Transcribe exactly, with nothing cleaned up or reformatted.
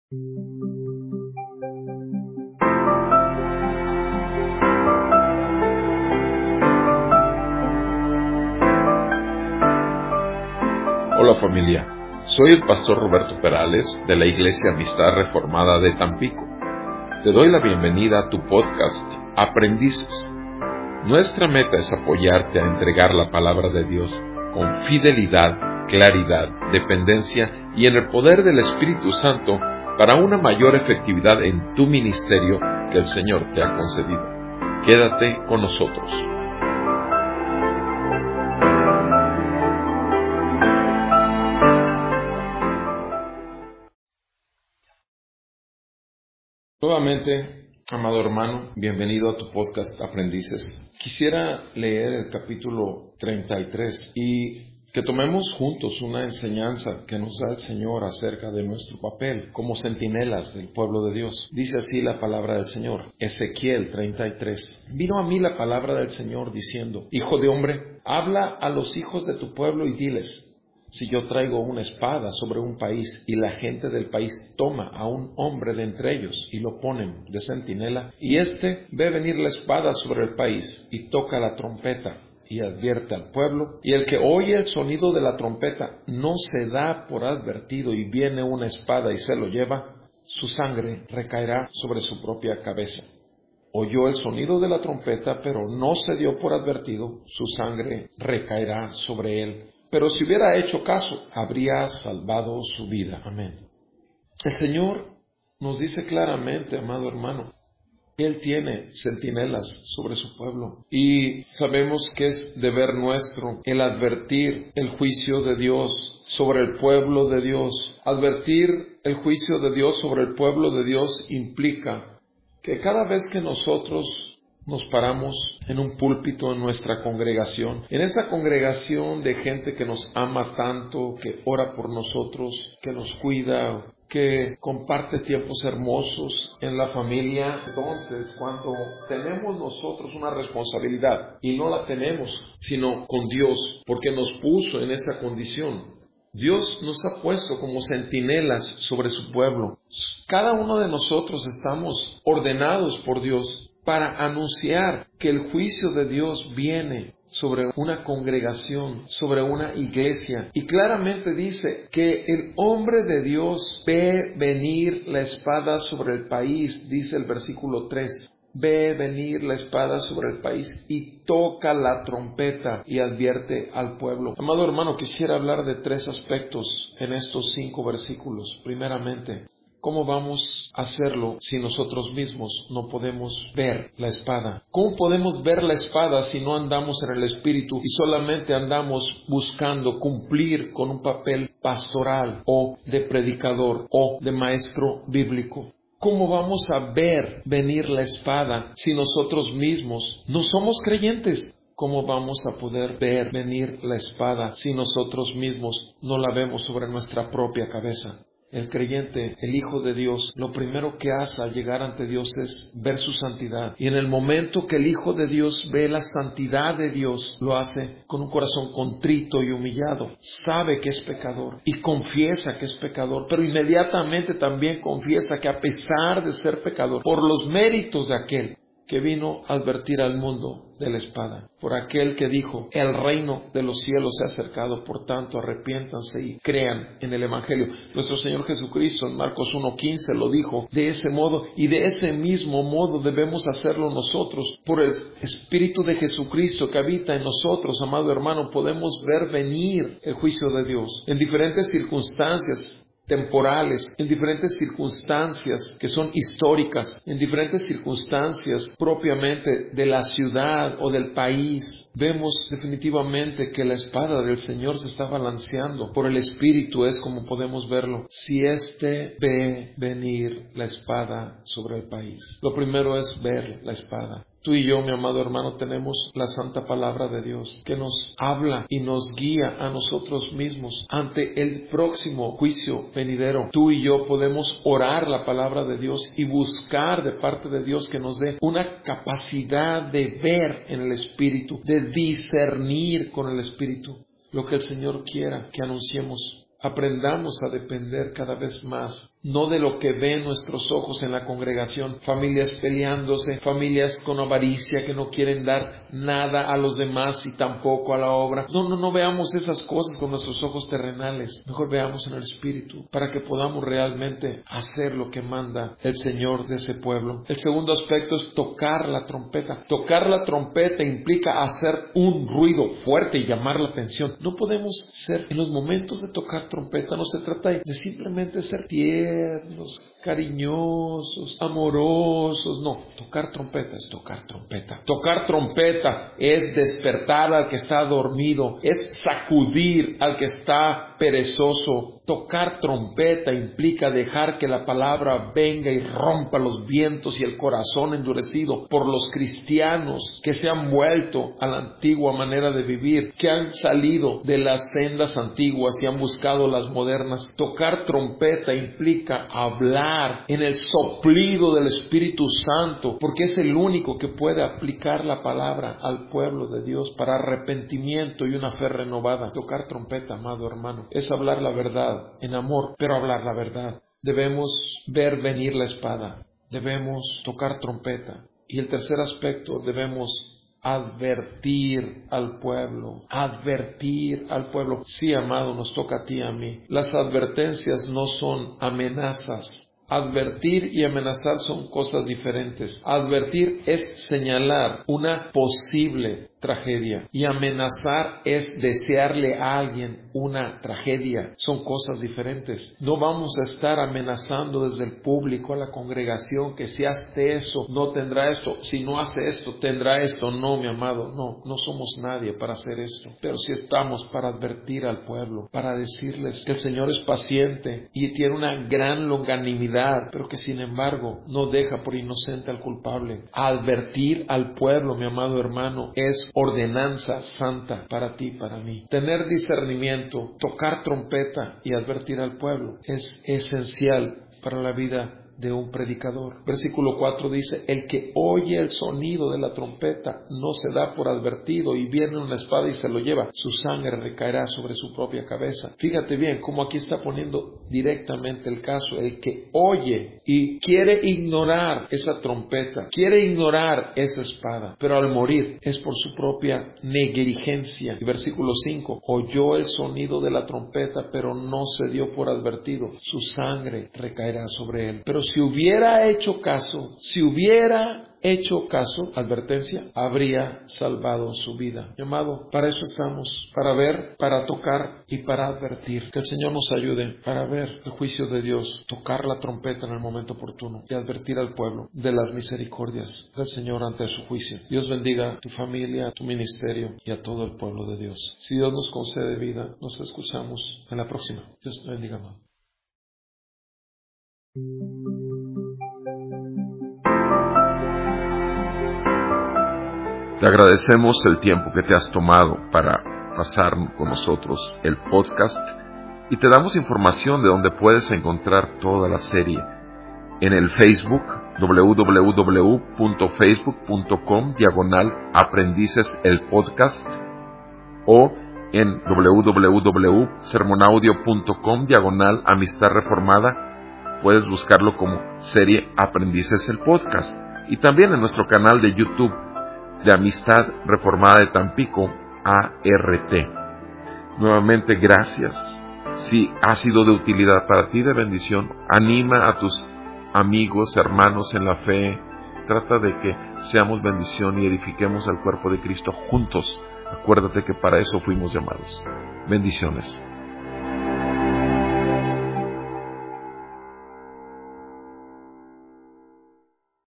Hola familia, soy el pastor Roberto Perales de la Iglesia Amistad Reformada de Tampico. Te doy la bienvenida a tu podcast Aprendices. Nuestra meta es apoyarte a entregar la palabra de Dios con fidelidad, claridad, dependencia y en el poder del Espíritu Santo para una mayor efectividad en tu ministerio que el Señor te ha concedido. Quédate con nosotros. Nuevamente, amado hermano, bienvenido a tu podcast Aprendices. Quisiera leer el capítulo treinta y tres y que tomemos juntos una enseñanza que nos da el Señor acerca de nuestro papel como centinelas del pueblo de Dios. Dice así la palabra del Señor, Ezequiel treinta y tres. Vino a mí la palabra del Señor diciendo, Hijo de hombre, habla a los hijos de tu pueblo y diles, si yo traigo una espada sobre un país y la gente del país toma a un hombre de entre ellos y lo ponen de centinela, y éste ve venir la espada sobre el país y toca la trompeta y advierte al pueblo, y el que oye el sonido de la trompeta no se da por advertido y viene una espada y se lo lleva, su sangre recaerá sobre su propia cabeza. Oyó el sonido de la trompeta, pero no se dio por advertido, su sangre recaerá sobre él. Pero si hubiera hecho caso, habría salvado su vida. Amén. El Señor nos dice claramente, amado hermano, que Él tiene centinelas sobre su pueblo. Y sabemos que es deber nuestro el advertir el juicio de Dios sobre el pueblo de Dios. Advertir el juicio de Dios sobre el pueblo de Dios implica que cada vez que nosotros nos paramos en un púlpito en nuestra congregación, en esa congregación de gente que nos ama tanto, que ora por nosotros, que nos cuida, que comparte tiempos hermosos en la familia. Entonces, cuando tenemos nosotros una responsabilidad, y no la tenemos sino con Dios, porque nos puso en esa condición, Dios nos ha puesto como centinelas sobre su pueblo. Cada uno de nosotros estamos ordenados por Dios para anunciar que el juicio de Dios viene sobre una congregación, sobre una iglesia. Y claramente dice que el hombre de Dios ve venir la espada sobre el país, dice el versículo tres. Ve venir la espada sobre el país y toca la trompeta y advierte al pueblo. Amado hermano, quisiera hablar de tres aspectos en estos cinco versículos. Primeramente, ¿cómo vamos a hacerlo si nosotros mismos no podemos ver la espada? ¿Cómo podemos ver la espada si no andamos en el Espíritu y solamente andamos buscando cumplir con un papel pastoral o de predicador o de maestro bíblico? ¿Cómo vamos a ver venir la espada si nosotros mismos no somos creyentes? ¿Cómo vamos a poder ver venir la espada si nosotros mismos no la vemos sobre nuestra propia cabeza? El creyente, el Hijo de Dios, lo primero que hace al llegar ante Dios es ver su santidad. Y en el momento que el Hijo de Dios ve la santidad de Dios, lo hace con un corazón contrito y humillado. Sabe que es pecador y confiesa que es pecador, pero inmediatamente también confiesa que a pesar de ser pecador, por los méritos de aquel que vino a advertir al mundo de la espada, por aquel que dijo, el reino de los cielos se ha acercado, por tanto arrepiéntanse y crean en el Evangelio. Nuestro Señor Jesucristo en Marcos uno quince lo dijo de ese modo, y de ese mismo modo debemos hacerlo nosotros. Por el Espíritu de Jesucristo que habita en nosotros, amado hermano, podemos ver venir el juicio de Dios en diferentes circunstancias temporales, en diferentes circunstancias que son históricas, en diferentes circunstancias propiamente de la ciudad o del país. Vemos definitivamente que la espada del Señor se está balanceando. Por el Espíritu es como podemos verlo. Si éste ve venir la espada sobre el país. Lo primero es ver la espada. Tú y yo, mi amado hermano, tenemos la santa palabra de Dios que nos habla y nos guía a nosotros mismos ante el próximo juicio venidero. Tú y yo podemos orar la palabra de Dios y buscar de parte de Dios que nos dé una capacidad de ver en el Espíritu, de discernir con el Espíritu lo que el Señor quiera que anunciemos. Aprendamos a depender cada vez más no de lo que ven nuestros ojos en la congregación. Familias peleándose, familias con avaricia que no quieren dar nada a los demás y tampoco a la obra. No, no, no veamos esas cosas con nuestros ojos terrenales. Mejor veamos en el Espíritu para que podamos realmente hacer lo que manda el Señor de ese pueblo. El segundo aspecto es tocar la trompeta. Tocar la trompeta implica hacer un ruido fuerte y llamar la atención. No podemos ser, en los momentos de tocar trompeta, no se trata de simplemente ser tiernos, cariñosos, amorosos. No, tocar trompeta es tocar trompeta. Tocar trompeta es despertar al que está dormido, es sacudir al que está perezoso. Tocar trompeta implica dejar que la palabra venga y rompa los vientos y el corazón endurecido por los cristianos que se han vuelto a la antigua manera de vivir, que han salido de las sendas antiguas y han buscado las modernas. Tocar trompeta implica hablar en el soplido del Espíritu Santo, porque es el único que puede aplicar la palabra al pueblo de Dios para arrepentimiento y una fe renovada. Tocar trompeta, amado hermano, es hablar la verdad en amor, pero hablar la verdad. Debemos ver venir la espada, debemos tocar trompeta. Y el tercer aspecto, debemos advertir al pueblo, advertir al pueblo. Sí, amado, nos toca a ti y a mí. Las advertencias no son amenazas. Advertir y amenazar son cosas diferentes. Advertir es señalar una posible tragedia y amenazar es desearle a alguien una tragedia. Son cosas diferentes. No vamos a estar amenazando desde el público a la congregación que si hace eso no tendrá esto, si no hace esto tendrá esto. No, mi amado, no, no somos nadie para hacer esto, pero sí estamos para advertir al pueblo, para decirles que el Señor es paciente y tiene una gran longanimidad, pero que sin embargo no deja por inocente al culpable. Advertir al pueblo, mi amado hermano, es ordenanza santa para ti y para mí. Tener discernimiento, tocar trompeta y advertir al pueblo es esencial para la vida de un predicador. Versículo cuatro dice: el que oye el sonido de la trompeta no se da por advertido y viene una espada y se lo lleva, su sangre recaerá sobre su propia cabeza. Fíjate bien cómo aquí está poniendo directamente el caso. El que oye y quiere ignorar esa trompeta, quiere ignorar esa espada, pero al morir es por su propia negligencia. Y versículo cinco: oyó el sonido de la trompeta pero no se dio por advertido, su sangre recaerá sobre él. Pero si hubiera hecho caso, si hubiera hecho caso, advertencia, habría salvado su vida. Mi amado, para eso estamos, para ver, para tocar y para advertir. Que el Señor nos ayude para ver el juicio de Dios, tocar la trompeta en el momento oportuno y advertir al pueblo de las misericordias del Señor ante su juicio. Dios bendiga a tu familia, a tu ministerio y a todo el pueblo de Dios. Si Dios nos concede vida, nos escuchamos en la próxima. Dios te bendiga, amado. Te agradecemos el tiempo que te has tomado para pasar con nosotros el podcast y te damos información de donde puedes encontrar toda la serie en el Facebook doble u doble u doble u punto facebook punto com diagonal aprendices el podcast o en doble u doble u doble u punto sermonaudio punto com diagonal amistad reformada. Puedes buscarlo como serie Aprendices el podcast y también en nuestro canal de YouTube de Amistad Reformada de Tampico, A R T. Nuevamente, gracias. Si ha sido de utilidad para ti, de bendición, anima a tus amigos, hermanos en la fe. Trata de que seamos bendición y edifiquemos al cuerpo de Cristo juntos. Acuérdate que para eso fuimos llamados. Bendiciones.